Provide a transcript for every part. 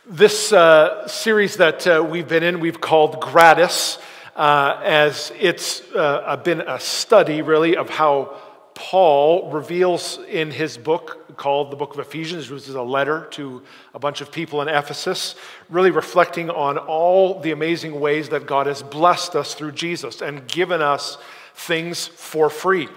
This series that we've been in, we've called Gratis, as it's been a study, really, of how Paul reveals in his book called the Book of Ephesians, which is a letter to a bunch of people in Ephesus, really reflecting on all the amazing ways that God has blessed us through Jesus and given us things for free.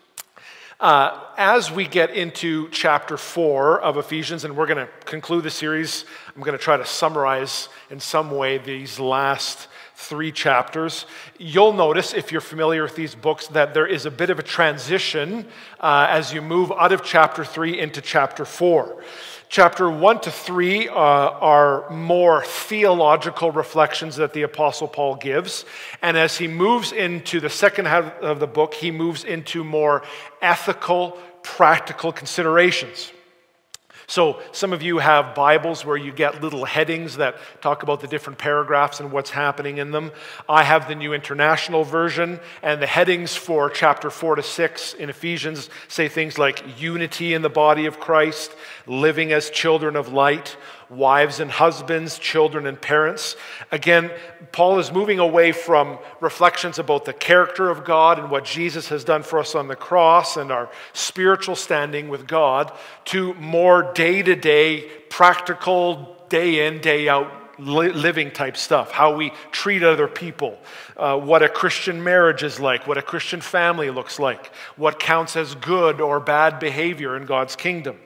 As we get into chapter 4 of Ephesians, and we're going to conclude the series, I'm going to try to summarize in some way these last 3 chapters. You'll notice, if you're familiar with these books, that there is a bit of a transition as you move out of chapter 3 into chapter 4. Chapter 1 to 3 are more theological reflections that the Apostle Paul gives. And as he moves into the second half of the book, he moves into more ethical, practical considerations. So some of you have Bibles where you get little headings that talk about the different paragraphs and what's happening in them. I have the New International Version, and the headings for chapter 4 to 6 in Ephesians say things like unity in the body of Christ, living as children of light, wives and husbands, children and parents. Again, Paul is moving away from reflections about the character of God and what Jesus has done for us on the cross and our spiritual standing with God to more day-to-day, practical, day in, day out living type stuff, how we treat other people, what a Christian marriage is like, what a Christian family looks like, what counts as good or bad behavior in God's kingdom.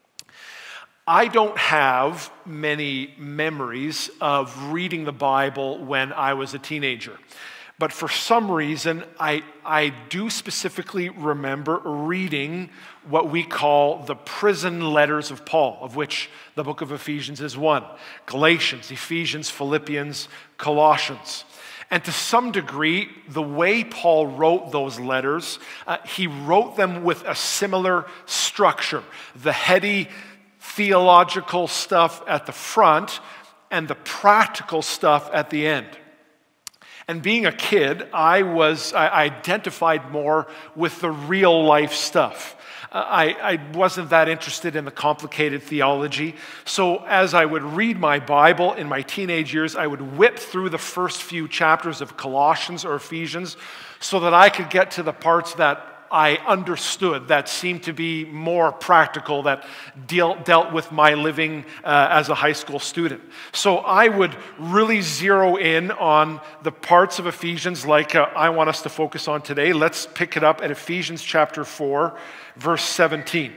I don't have many memories of reading the Bible when I was a teenager. But for some reason, I do specifically remember reading what we call the prison letters of Paul, of which the book of Ephesians is one. Galatians, Ephesians, Philippians, Colossians. And to some degree, the way Paul wrote those letters, he wrote them with a similar structure. The heady theological stuff at the front and the practical stuff at the end. And being a kid, I identified more with the real life stuff. I wasn't that interested in the complicated theology. So as I would read my Bible in my teenage years, I would whip through the first few chapters of Colossians or Ephesians so that I could get to the parts that I understood, that seemed to be more practical, that dealt with my living as a high school student. So I would really zero in on the parts of Ephesians like I want us to focus on today. Let's pick it up at Ephesians chapter 4, verse 17.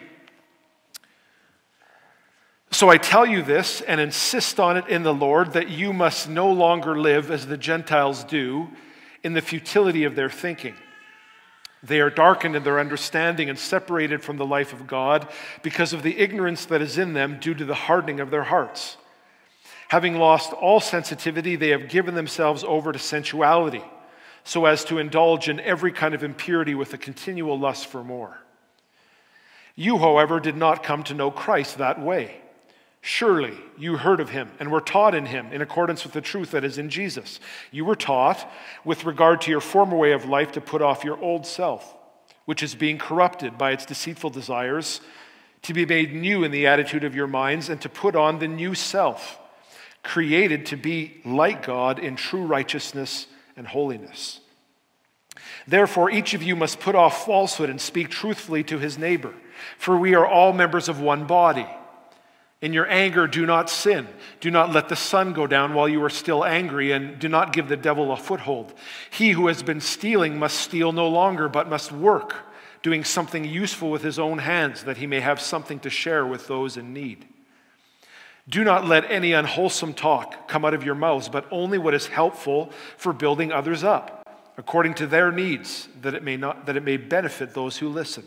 So I tell you this and insist on it in the Lord, that you must no longer live as the Gentiles do in the futility of their thinking. They are darkened in their understanding and separated from the life of God because of the ignorance that is in them due to the hardening of their hearts. Having lost all sensitivity, they have given themselves over to sensuality, so as to indulge in every kind of impurity with a continual lust for more. You, however, did not come to know Christ that way. Surely you heard of him and were taught in him in accordance with the truth that is in Jesus. You were taught, with regard to your former way of life, to put off your old self, which is being corrupted by its deceitful desires, to be made new in the attitude of your minds, and to put on the new self, created to be like God in true righteousness and holiness. Therefore, each of you must put off falsehood and speak truthfully to his neighbor, for we are all members of one body. In your anger, do not sin. Do not let the sun go down while you are still angry, and do not give the devil a foothold. He who has been stealing must steal no longer, but must work, doing something useful with his own hands, that he may have something to share with those in need. Do not let any unwholesome talk come out of your mouths, but only what is helpful for building others up, according to their needs, that it may benefit those who listen.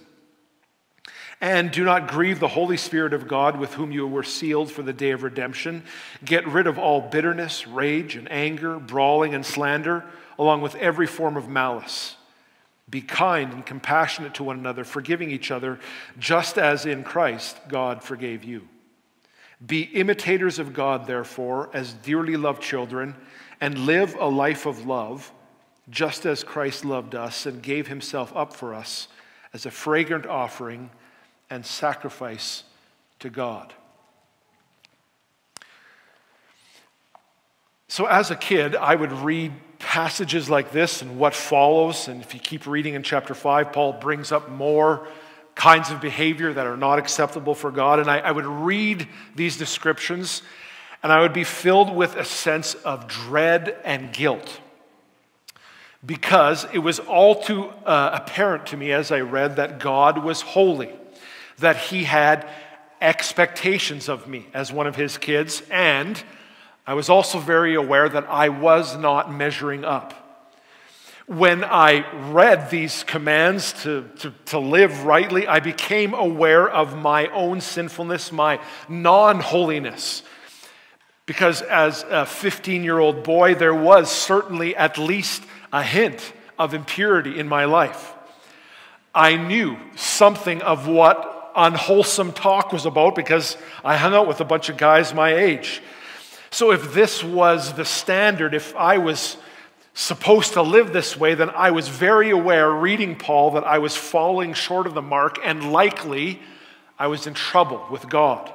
And do not grieve the Holy Spirit of God, with whom you were sealed for the day of redemption. Get rid of all bitterness, rage, and anger, brawling and slander, along with every form of malice. Be kind and compassionate to one another, forgiving each other, just as in Christ God forgave you. Be imitators of God, therefore, as dearly loved children, and live a life of love, just as Christ loved us and gave himself up for us as a fragrant offering and sacrifice to God. So as a kid, I would read passages like this and what follows. And if you keep reading in chapter 5, Paul brings up more kinds of behavior that are not acceptable for God. And I would read these descriptions, and I would be filled with a sense of dread and guilt, because it was all too apparent to me as I read that God was holy, that he had expectations of me as one of his kids, and I was also very aware that I was not measuring up. When I read these commands to live rightly, I became aware of my own sinfulness, my non-holiness. Because as a 15-year-old boy, there was certainly at least a hint of impurity in my life. I knew something of what unwholesome talk was about because I hung out with a bunch of guys my age. So if this was the standard, if I was supposed to live this way, then I was very aware, reading Paul, that I was falling short of the mark, and likely I was in trouble with God.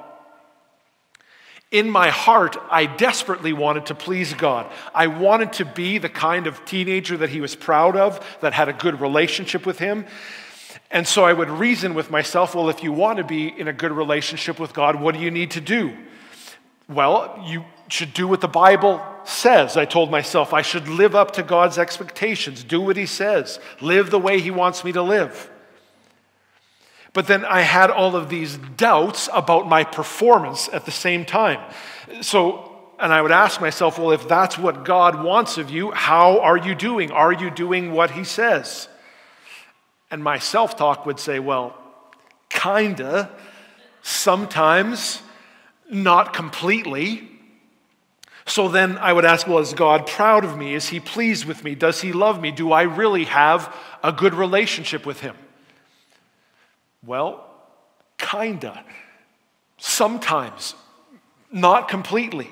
In my heart, I desperately wanted to please God. I wanted to be the kind of teenager that he was proud of, that had a good relationship with him. And so I would reason with myself, well, if you want to be in a good relationship with God, what do you need to do? Well, you should do what the Bible says. I told myself I should live up to God's expectations, do what he says, live the way he wants me to live. But then I had all of these doubts about my performance at the same time. And I would ask myself, well, if that's what God wants of you, how are you doing? Are you doing what he says? And my self-talk would say, well, kinda, sometimes, not completely. So then I would ask, well, is God proud of me? Is he pleased with me? Does he love me? Do I really have a good relationship with him? Well, kinda. Sometimes, not completely.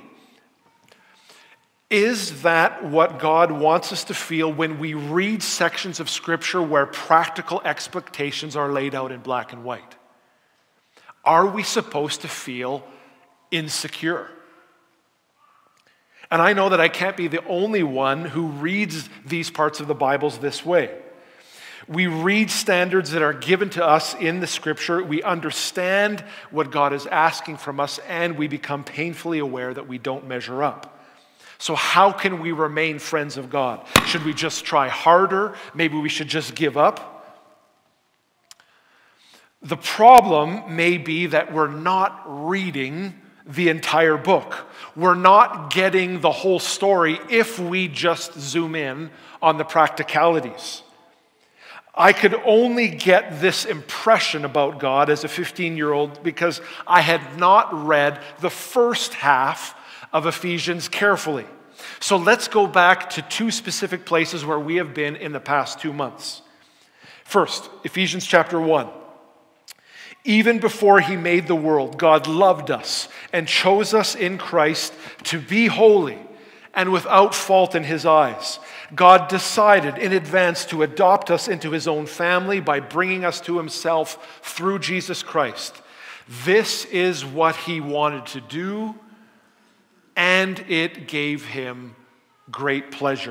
Is that what God wants us to feel when we read sections of Scripture where practical expectations are laid out in black and white? Are we supposed to feel insecure? And I know that I can't be the only one who reads these parts of the Bible this way. We read standards that are given to us in the Scripture, we understand what God is asking from us, and we become painfully aware that we don't measure up. So how can we remain friends of God? Should we just try harder? Maybe we should just give up? The problem may be that we're not reading the entire book. We're not getting the whole story if we just zoom in on the practicalities. I could only get this impression about God as a 15-year-old because I had not read the first half of Ephesians carefully. So let's go back to two specific places where we have been in the past 2 months. First, Ephesians chapter 1. Even before he made the world, God loved us and chose us in Christ to be holy and without fault in his eyes. God decided in advance to adopt us into his own family by bringing us to himself through Jesus Christ. This is what he wanted to do, and it gave him great pleasure.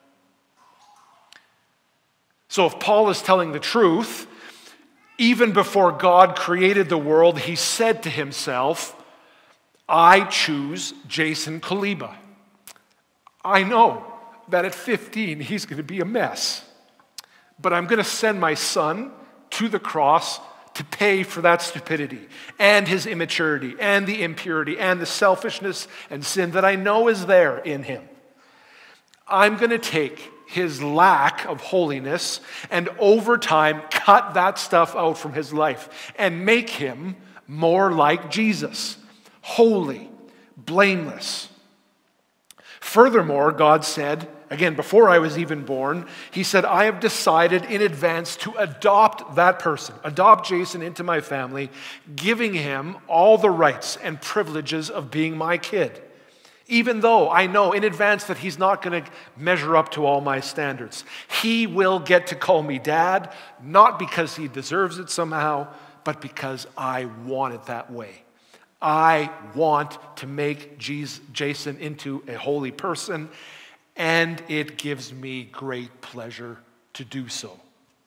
So if Paul is telling the truth, even before God created the world, he said to himself, I choose Jason Kaliba. I know that at 15, he's going to be a mess. But I'm going to send my son to the cross to pay for that stupidity and his immaturity and the impurity and the selfishness and sin that I know is there in him. I'm going to take his lack of holiness and over time cut that stuff out from his life and make him more like Jesus, holy, blameless. Furthermore, God said, again, before I was even born, he said, I have decided in advance to adopt that person, adopt Jason into my family, giving him all the rights and privileges of being my kid. Even though I know in advance that he's not going to measure up to all my standards. He will get to call me dad, not because he deserves it somehow, but because I want it that way. I want to make Jason into a holy person, and it gives me great pleasure to do so.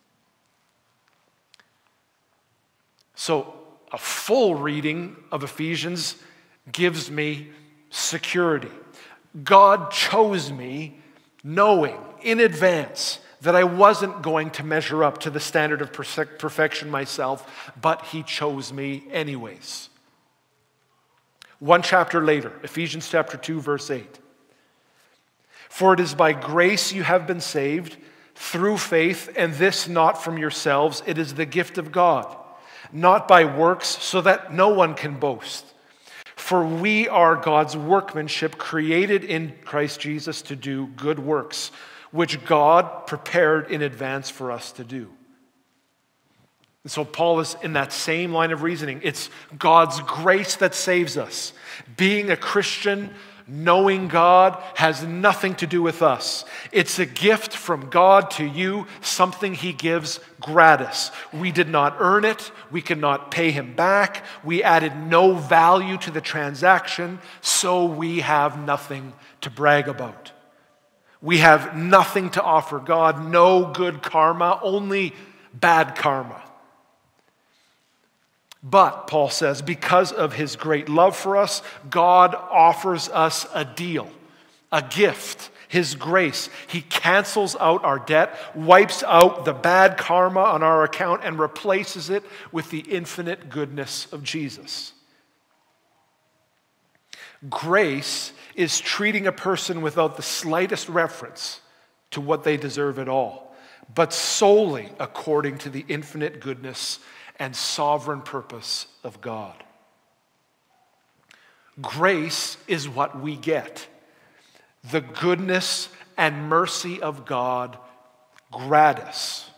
So, a full reading of Ephesians gives me security. God chose me knowing in advance that I wasn't going to measure up to the standard of perfection myself, but he chose me anyways. One chapter later, Ephesians chapter 2, verse 8. For it is by grace you have been saved, through faith, and this not from yourselves, it is the gift of God, not by works, so that no one can boast. For we are God's workmanship, created in Christ Jesus to do good works, which God prepared in advance for us to do. And so Paul is in that same line of reasoning. It's God's grace that saves us. Being a Christian, knowing God, has nothing to do with us. It's a gift from God to you, something he gives gratis. We did not earn it. We cannot pay him back. We added no value to the transaction, so we have nothing to brag about. We have nothing to offer God, no good karma, only bad karma. But, Paul says, because of his great love for us, God offers us a deal, a gift, his grace. He cancels out our debt, wipes out the bad karma on our account, and replaces it with the infinite goodness of Jesus. Grace is treating a person without the slightest reference to what they deserve at all, but solely according to the infinite goodness and sovereign purpose of God. Grace is what we get. The goodness and mercy of God gratis.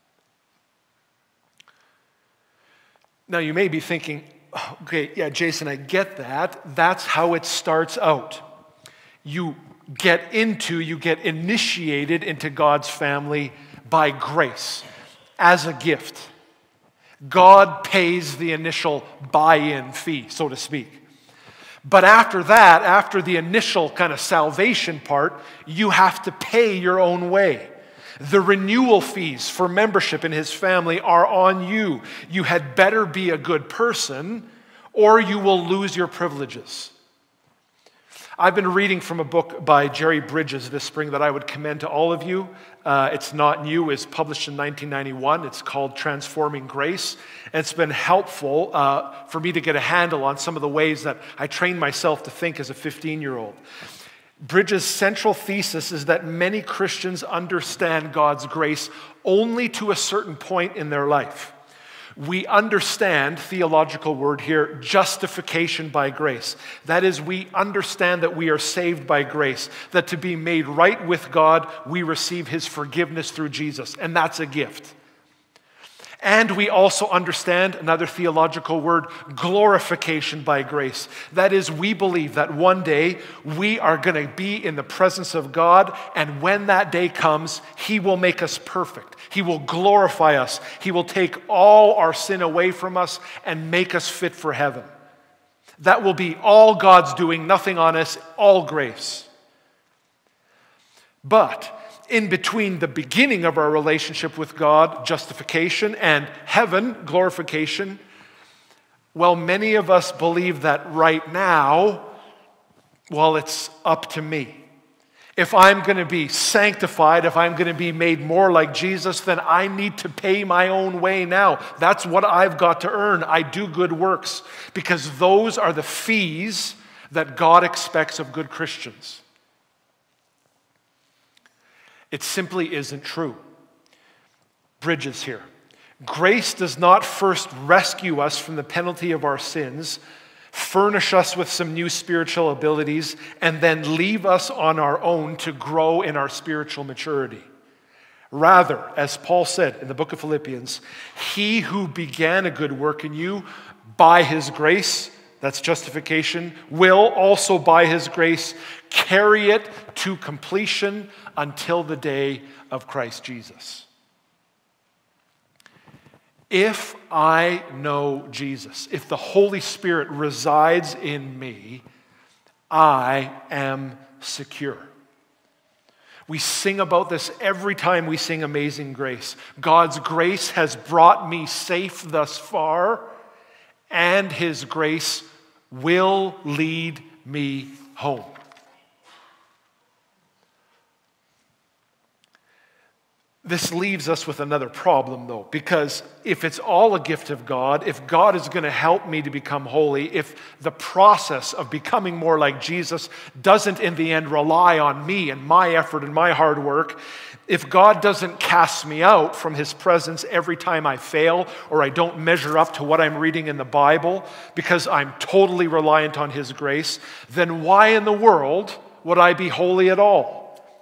Now you may be thinking, okay, yeah, Jason, I get that. That's how it starts out. You get initiated into God's family by grace, as a gift. God pays the initial buy-in fee, so to speak. But after that, after the initial kind of salvation part, you have to pay your own way. The renewal fees for membership in his family are on you. You had better be a good person, or you will lose your privileges. I've been reading from a book by Jerry Bridges this spring that I would commend to all of you. It's not new. It's published in 1991. It's called Transforming Grace. And it's been helpful for me to get a handle on some of the ways that I trained myself to think as a 15-year-old. Bridges' central thesis is that many Christians understand God's grace only to a certain point in their life. We understand, theological word here, justification by grace. That is, we understand that we are saved by grace, that to be made right with God, we receive his forgiveness through Jesus, and that's a gift. And we also understand, another theological word, glorification by grace. That is, we believe that one day we are going to be in the presence of God, and when that day comes, he will make us perfect. He will glorify us. He will take all our sin away from us and make us fit for heaven. That will be all God's doing, nothing on us, all grace. But in between the beginning of our relationship with God, justification, and heaven, glorification, well, many of us believe that right now, well, it's up to me. If I'm going to be sanctified, if I'm going to be made more like Jesus, then I need to pay my own way now. That's what I've got to earn. I do good works, because those are the fees that God expects of good Christians. It simply isn't true. Bridges here. Grace does not first rescue us from the penalty of our sins, furnish us with some new spiritual abilities, and then leave us on our own to grow in our spiritual maturity. Rather, as Paul said in the book of Philippians, he who began a good work in you by his grace, that's justification, will also by his grace carry it to completion until the day of Christ Jesus. If I know Jesus, if the Holy Spirit resides in me, I am secure. We sing about this every time we sing Amazing Grace. God's grace has brought me safe thus far, and His grace will lead me home. This leaves us with another problem, though, because if it's all a gift of God, if God is going to help me to become holy, if the process of becoming more like Jesus doesn't in the end rely on me and my effort and my hard work, if God doesn't cast me out from His presence every time I fail or I don't measure up to what I'm reading in the Bible because I'm totally reliant on His grace, then why in the world would I be holy at all?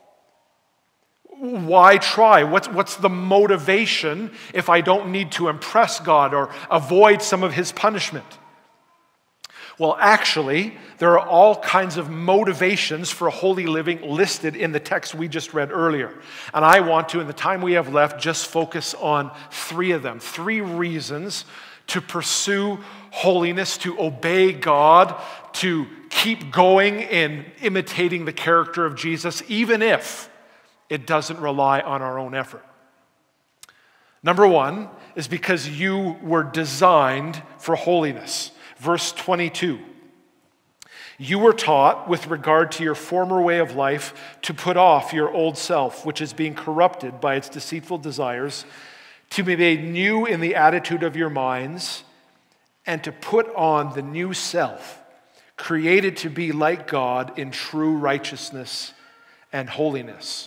Why try? What's the motivation if I don't need to impress God or avoid some of His punishment? Well, actually, there are all kinds of motivations for holy living listed in the text we just read earlier. And I want to, in the time we have left, just focus on 3 of them. 3 reasons to pursue holiness, to obey God, to keep going in imitating the character of Jesus, even if it doesn't rely on our own effort. Number 1 is because you were designed for holiness. Verse 22. You were taught with regard to your former way of life to put off your old self, which is being corrupted by its deceitful desires, to be made new in the attitude of your minds, and to put on the new self, created to be like God in true righteousness and holiness.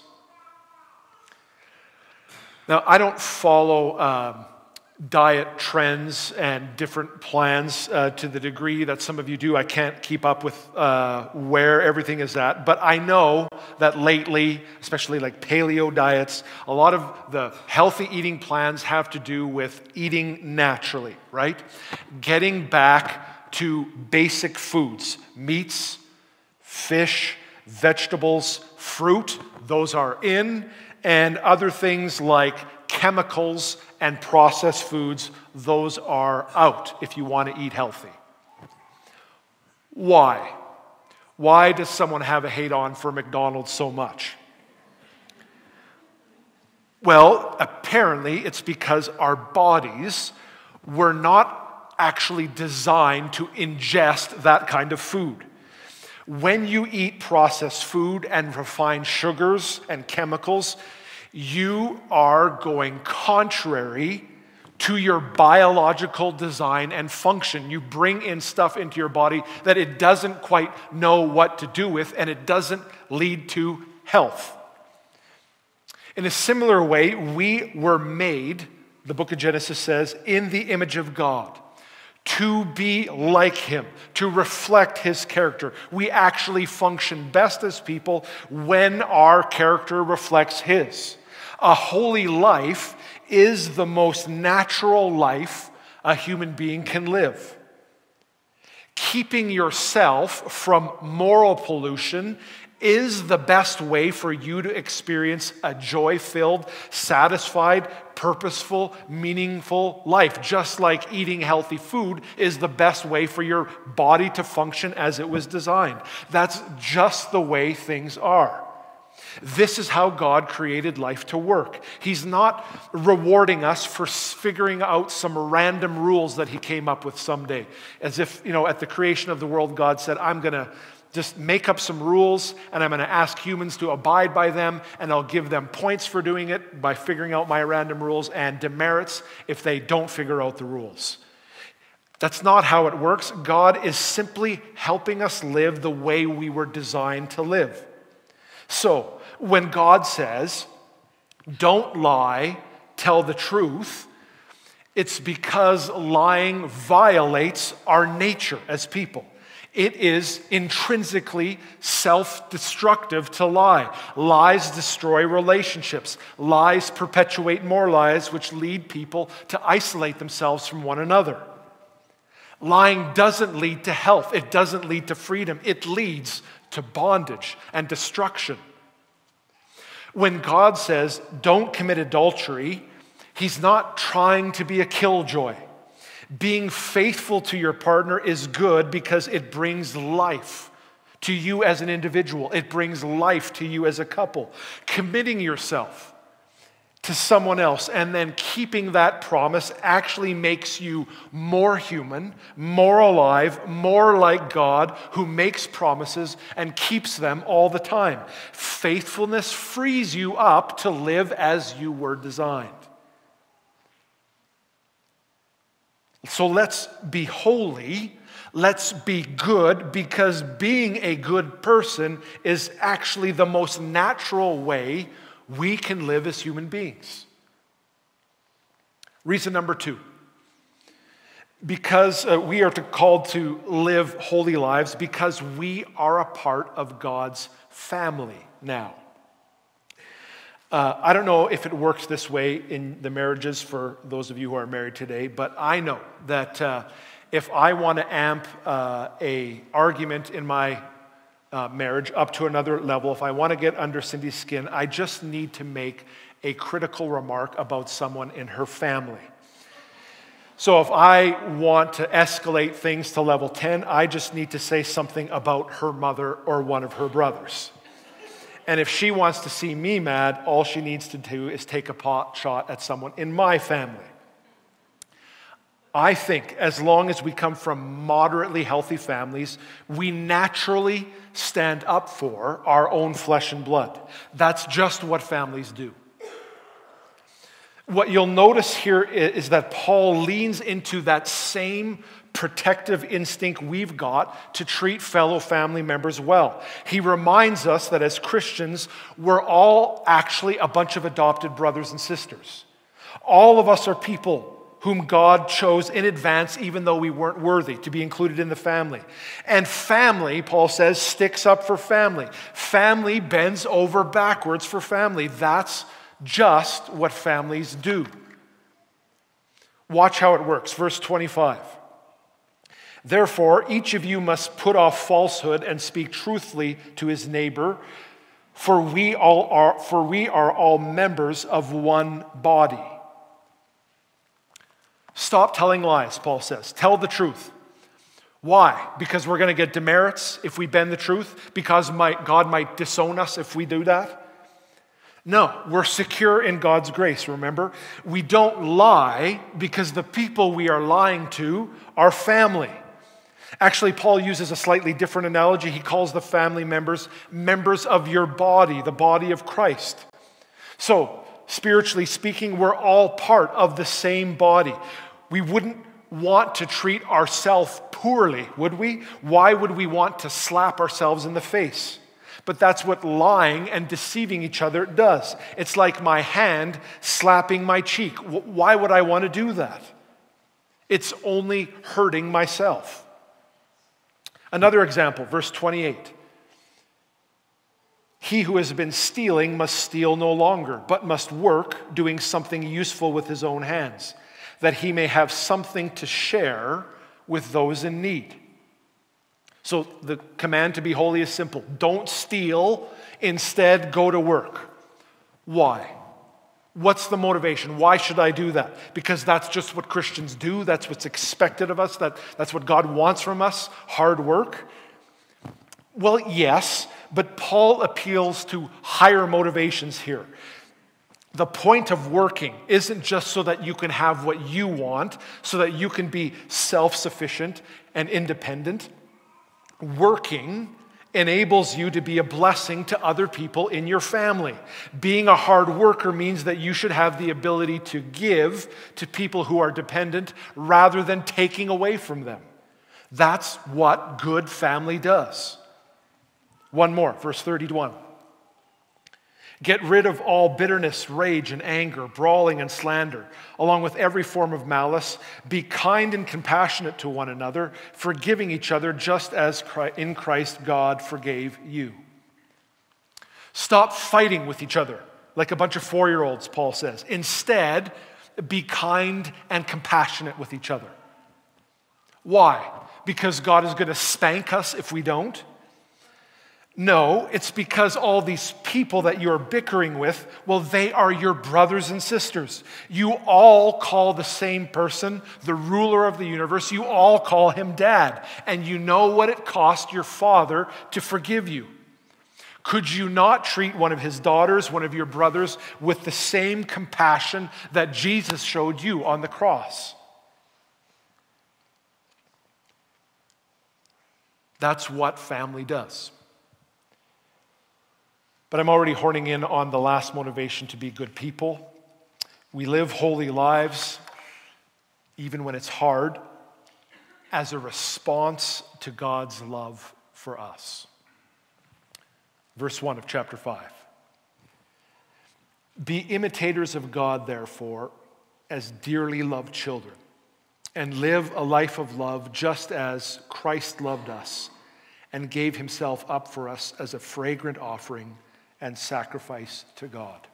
Now, I don't follow diet trends and different plans to the degree that some of you do. I can't keep up with where everything is at. But I know that lately, especially like paleo diets, a lot of the healthy eating plans have to do with eating naturally, right? Getting back to basic foods, meats, fish, vegetables, fruit, those are in, and other things like chemicals and processed foods, those are out if you want to eat healthy. Why? Why does someone have a hate on for McDonald's so much? Well, apparently it's because our bodies were not actually designed to ingest that kind of food. When you eat processed food and refined sugars and chemicals, you are going contrary to your biological design and function. You bring in stuff into your body that it doesn't quite know what to do with, and it doesn't lead to health. In a similar way, we were made, the book of Genesis says, in the image of God, to be like Him, to reflect His character. We actually function best as people when our character reflects His. A holy life is the most natural life a human being can live. Keeping yourself from moral pollution is the best way for you to experience a joy-filled, satisfied, purposeful, meaningful life. Just like eating healthy food is the best way for your body to function as it was designed. That's just the way things are. This is how God created life to work. He's not rewarding us for figuring out some random rules that He came up with someday. As if, at the creation of the world, God said, I'm going to just make up some rules, and I'm going to ask humans to abide by them, and I'll give them points for doing it by figuring out my random rules, and demerits if they don't figure out the rules. That's not how it works. God is simply helping us live the way we were designed to live. So, when God says, don't lie, tell the truth, it's because lying violates our nature as people. It is intrinsically self-destructive to lie. Lies destroy relationships. Lies perpetuate more lies, which lead people to isolate themselves from one another. Lying doesn't lead to health. It doesn't lead to freedom. It leads to bondage and destruction. When God says, don't commit adultery, He's not trying to be a killjoy. Being faithful to your partner is good because it brings life to you as an individual. It brings life to you as a couple. Committing yourself to someone else and then keeping that promise actually makes you more human, more alive, more like God, who makes promises and keeps them all the time. Faithfulness frees you up to live as you were designed. So let's be holy, let's be good, because being a good person is actually the most natural way we can live as human beings. Reason number 2. Because we are called to live holy lives because we are a part of God's family now. I don't know if it works this way in the marriages for those of you who are married today, but I know that if I want to amp an argument in my marriage up to another level, if I want to get under Cindy's skin, I just need to make a critical remark about someone in her family. So if I want to escalate things to level 10, I just need to say something about her mother or one of her brothers. And if she wants to see me mad, all she needs to do is take a pot shot at someone in my family. I think as long as we come from moderately healthy families, we naturally stand up for our own flesh and blood. That's just what families do. What you'll notice here is that Paul leans into that same protective instinct we've got to treat fellow family members well. He reminds us that as Christians, we're all actually a bunch of adopted brothers and sisters. All of us are people whom God chose in advance, even though we weren't worthy to be included in the family. And family, Paul says, sticks up for family. Family bends over backwards for family. That's just what families do. Watch how it works. Verse 25. Therefore, each of you must put off falsehood and speak truthfully to his neighbor, for we are all members of one body. Stop telling lies, Paul says. Tell the truth. Why? Because we're going to get demerits if we bend the truth? Because God might disown us if we do that? No, we're secure in God's grace, remember? We don't lie because the people we are lying to are family. Actually, Paul uses a slightly different analogy. He calls the family members members of your body, the body of Christ. So, spiritually speaking, we're all part of the same body. We wouldn't want to treat ourselves poorly, would we? Why would we want to slap ourselves in the face? But that's what lying and deceiving each other does. It's like my hand slapping my cheek. Why would I want to do that? It's only hurting myself. Another example, verse 28. He who has been stealing must steal no longer, but must work, doing something useful with his own hands, that he may have something to share with those in need. So the command to be holy is simple. Don't steal, instead go to work. Why? What's the motivation? Why should I do that? Because that's just what Christians do. That's what's expected of us. That's what God wants from us, hard work. Well, yes, but Paul appeals to higher motivations here. The point of working isn't just so that you can have what you want, so that you can be self-sufficient and independent. Working enables you to be a blessing to other people in your family. Being a hard worker means that you should have the ability to give to people who are dependent rather than taking away from them. That's what good family does. One more, verse 31. Get rid of all bitterness, rage, and anger, brawling and slander, along with every form of malice. Be kind and compassionate to one another, forgiving each other just as in Christ God forgave you. Stop fighting with each other like a bunch of 4-year-olds, Paul says. Instead, be kind and compassionate with each other. Why? Because God is going to spank us if we don't? No, it's because all these people that you're bickering with, well, they are your brothers and sisters. You all call the same person the ruler of the universe. You all call him Dad. And you know what it cost your father to forgive you. Could you not treat one of his daughters, one of your brothers, with the same compassion that Jesus showed you on the cross? That's what family does. But I'm already horning in on the last motivation, to be good people. We live holy lives, even when it's hard, as a response to God's love for us. Verse 1 of chapter 5. Be imitators of God, therefore, as dearly loved children, and live a life of love just as Christ loved us and gave himself up for us as a fragrant offering and sacrifice to God.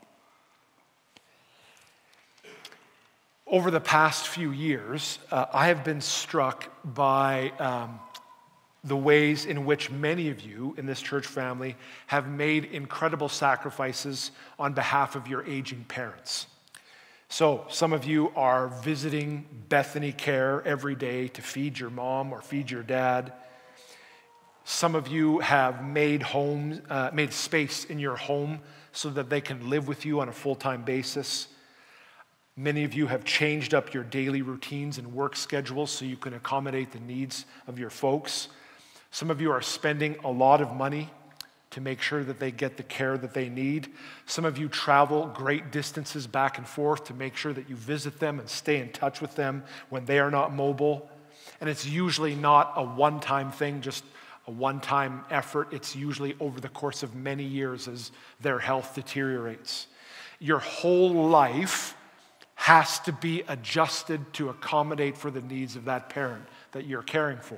Over the past few years, I have been struck by the ways in which many of you in this church family have made incredible sacrifices on behalf of your aging parents. So some of you are visiting Bethany Care every day to feed your mom or feed your dad. Some of you have made space in your home so that they can live with you on a full-time basis. Many of you have changed up your daily routines and work schedules so you can accommodate the needs of your folks. Some of you are spending a lot of money to make sure that they get the care that they need. Some of you travel great distances back and forth to make sure that you visit them and stay in touch with them when they are not mobile. And it's usually not a one-time thing, just a one-time effort. It's usually over the course of many years as their health deteriorates. Your whole life has to be adjusted to accommodate for the needs of that parent that you're caring for.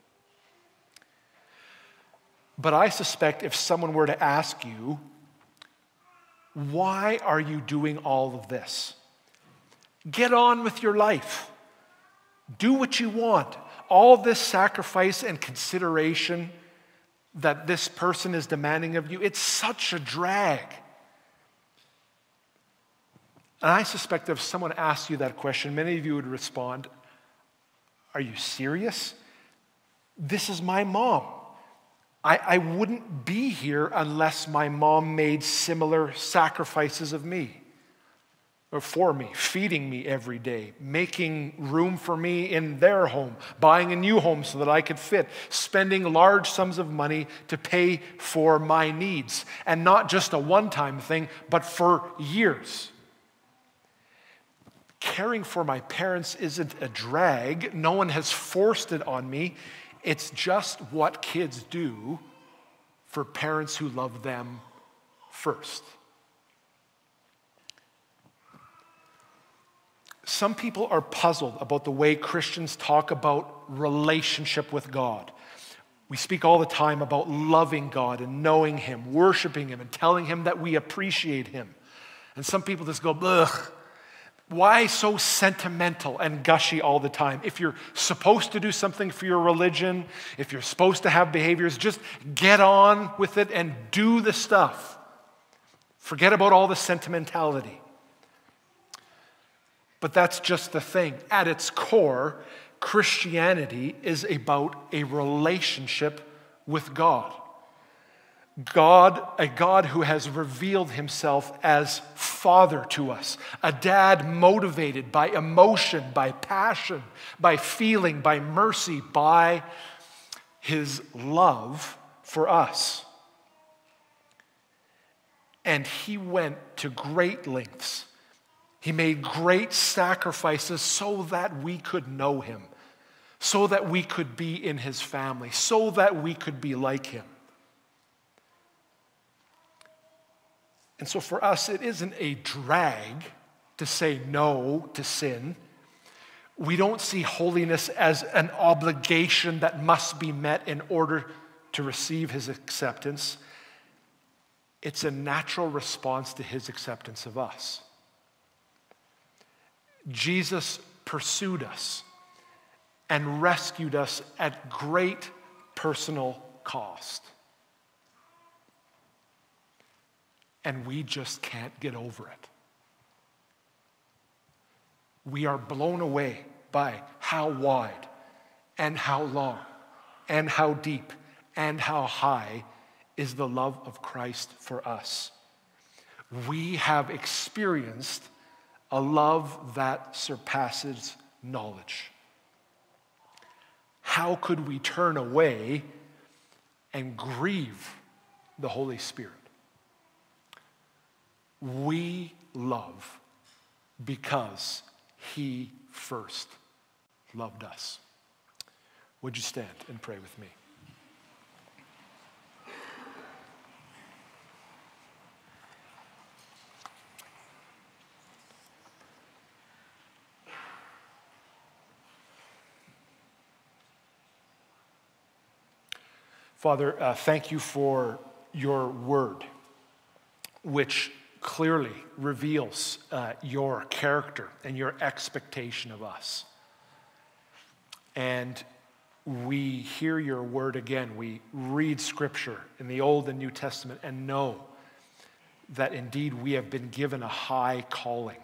But I suspect if someone were to ask you, why are you doing all of this? Get on with your life. Do what you want. All this sacrifice and consideration that this person is demanding of you, it's such a drag. And I suspect if someone asked you that question, many of you would respond, are you serious? This is my mom. I wouldn't be here unless my mom made similar sacrifices of me. Or for me, feeding me every day, making room for me in their home, buying a new home so that I could fit, spending large sums of money to pay for my needs. And not just a one-time thing, but for years. Caring for my parents isn't a drag. No one has forced it on me. It's just what kids do for parents who love them first. Some people are puzzled about the way Christians talk about relationship with God. We speak all the time about loving God and knowing him, worshiping him, and telling him that we appreciate him. And some people just go, ugh, why so sentimental and gushy all the time? If you're supposed to do something for your religion, if you're supposed to have behaviors, just get on with it and do the stuff. Forget about all the sentimentality. But that's just the thing. At its core, Christianity is about a relationship with God. A God who has revealed himself as Father to us. A dad motivated by emotion, by passion, by feeling, by mercy, by his love for us. And he went to great lengths. He made great sacrifices so that we could know him, so that we could be in his family, so that we could be like him. And so for us, it isn't a drag to say no to sin. We don't see holiness as an obligation that must be met in order to receive his acceptance. It's a natural response to his acceptance of us. Jesus pursued us and rescued us at great personal cost. and we just can't get over it. We are blown away by how wide and how long and how deep and how high is the love of Christ for us. We have experienced a love that surpasses knowledge. How could we turn away and grieve the Holy Spirit? We love because He first loved us. Would you stand and pray with me? Father, thank you for your word, which clearly reveals your character and your expectation of us. And we hear your word again. We read Scripture in the Old and New Testament and know that indeed we have been given a high calling,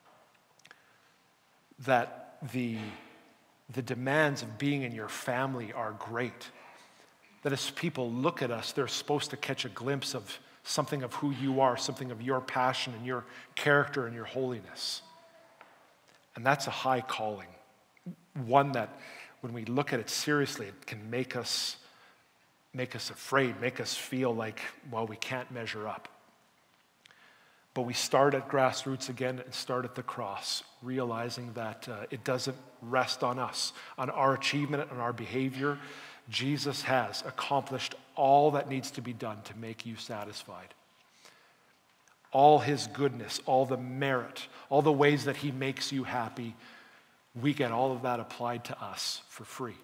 that the demands of being in your family are great. That as people look at us, they're supposed to catch a glimpse of something of who you are, something of your passion and your character and your holiness. And that's a high calling, one that when we look at it seriously, it can make us afraid, make us feel like, well, we can't measure up. But we start at grassroots again and start at the cross, realizing that it doesn't rest on us, on our achievement and our behavior. Jesus has accomplished all that needs to be done to make you satisfied. All his goodness, all the merit, all the ways that he makes you happy, we get all of that applied to us for free.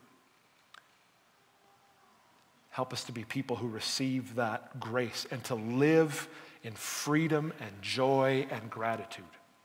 Help us to be people who receive that grace and to live in freedom and joy and gratitude.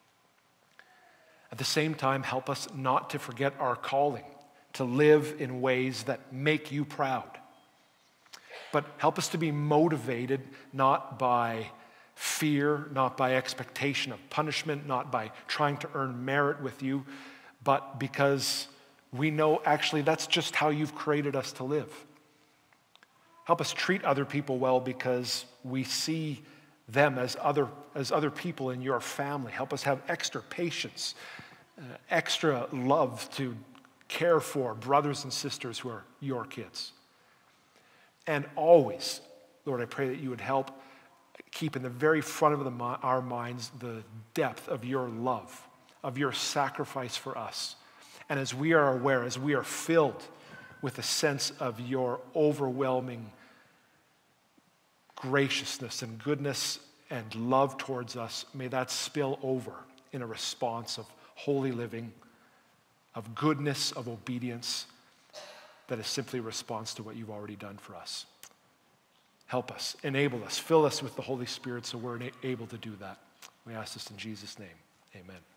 At the same time, help us not to forget our calling, to live in ways that make you proud. But help us to be motivated not by fear, not by expectation of punishment, not by trying to earn merit with you, but because we know actually that's just how you've created us to live. Help us treat other people well because we see them as other people in your family. Help us have extra patience, extra love to care for brothers and sisters who are your kids. And always, Lord, I pray that you would help keep in the very front of our minds the depth of your love, of your sacrifice for us. And as we are aware, as we are filled with a sense of your overwhelming graciousness and goodness and love towards us, may that spill over in a response of holy living, of goodness, of obedience, that is simply a response to what you've already done for us. Help us, enable us, fill us with the Holy Spirit so we're able to do that. We ask this in Jesus' name. Amen.